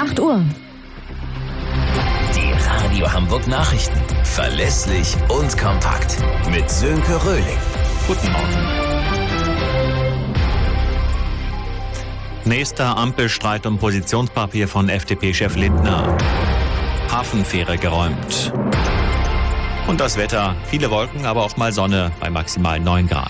8 Uhr. Die Radio Hamburg Nachrichten. Verlässlich und kompakt. Mit Sönke Röhling. Guten Morgen. Nächster Ampelstreit um Positionspapier von FDP-Chef Lindner. Hafenfähre geräumt. Und das Wetter. Viele Wolken, aber auch mal Sonne bei maximal 9 Grad.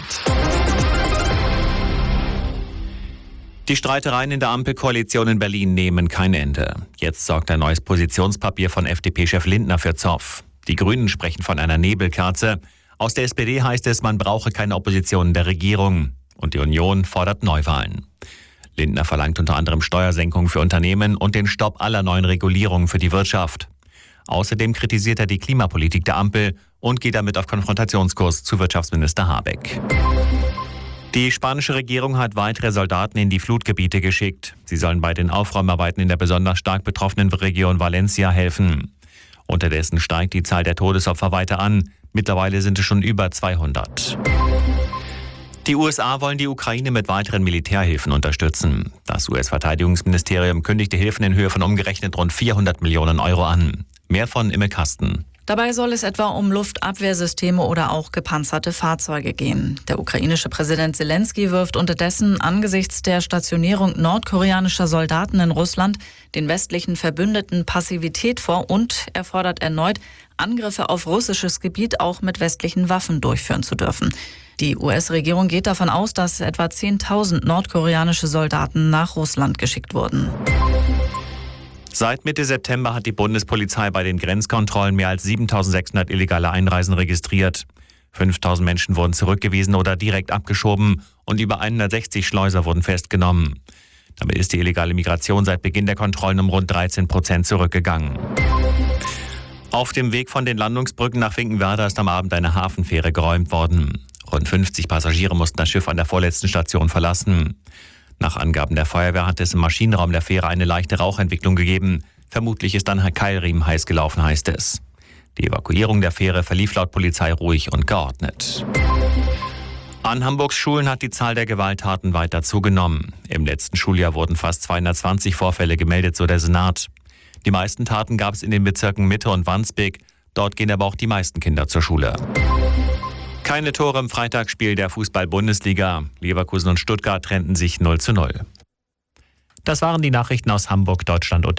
Die Streitereien in der Ampelkoalition in Berlin nehmen kein Ende. Jetzt sorgt ein neues Positionspapier von FDP-Chef Lindner für Zoff. Die Grünen sprechen von einer Nebelkerze. Aus der SPD heißt es, man brauche keine Opposition in der Regierung. Und die Union fordert Neuwahlen. Lindner verlangt unter anderem Steuersenkungen für Unternehmen und den Stopp aller neuen Regulierungen für die Wirtschaft. Außerdem kritisiert er die Klimapolitik der Ampel und geht damit auf Konfrontationskurs zu Wirtschaftsminister Habeck. Die spanische Regierung hat weitere Soldaten in die Flutgebiete geschickt. Sie sollen bei den Aufräumarbeiten in der besonders stark betroffenen Region Valencia helfen. Unterdessen steigt die Zahl der Todesopfer weiter an. Mittlerweile sind es schon über 200. Die USA wollen die Ukraine mit weiteren Militärhilfen unterstützen. Das US-Verteidigungsministerium kündigte Hilfen in Höhe von umgerechnet rund 400 Millionen Euro an. Mehr von Imme Kasten. Dabei soll es etwa um Luftabwehrsysteme oder auch gepanzerte Fahrzeuge gehen. Der ukrainische Präsident Zelensky wirft unterdessen angesichts der Stationierung nordkoreanischer Soldaten in Russland den westlichen Verbündeten Passivität vor und er fordert erneut, Angriffe auf russisches Gebiet auch mit westlichen Waffen durchführen zu dürfen. Die US-Regierung geht davon aus, dass etwa 10.000 nordkoreanische Soldaten nach Russland geschickt wurden. Seit Mitte September hat die Bundespolizei bei den Grenzkontrollen mehr als 7.600 illegale Einreisen registriert. 5.000 Menschen wurden zurückgewiesen oder direkt abgeschoben und über 160 Schleuser wurden festgenommen. Damit ist die illegale Migration seit Beginn der Kontrollen um rund 13% zurückgegangen. Auf dem Weg von den Landungsbrücken nach Finkenwerder ist am Abend eine Hafenfähre geräumt worden. Rund 50 Passagiere mussten das Schiff an der vorletzten Station verlassen. Nach Angaben der Feuerwehr hat es im Maschinenraum der Fähre eine leichte Rauchentwicklung gegeben. Vermutlich ist ein Keilriemen heiß gelaufen, heißt es. Die Evakuierung der Fähre verlief laut Polizei ruhig und geordnet. An Hamburgs Schulen hat die Zahl der Gewalttaten weiter zugenommen. Im letzten Schuljahr wurden fast 220 Vorfälle gemeldet, so der Senat. Die meisten Taten gab es in den Bezirken Mitte und Wandsbek. Dort gehen aber auch die meisten Kinder zur Schule. Keine Tore im Freitagsspiel der Fußball-Bundesliga. Leverkusen und Stuttgart trennten sich 0:0. Das waren die Nachrichten aus Hamburg, Deutschland und der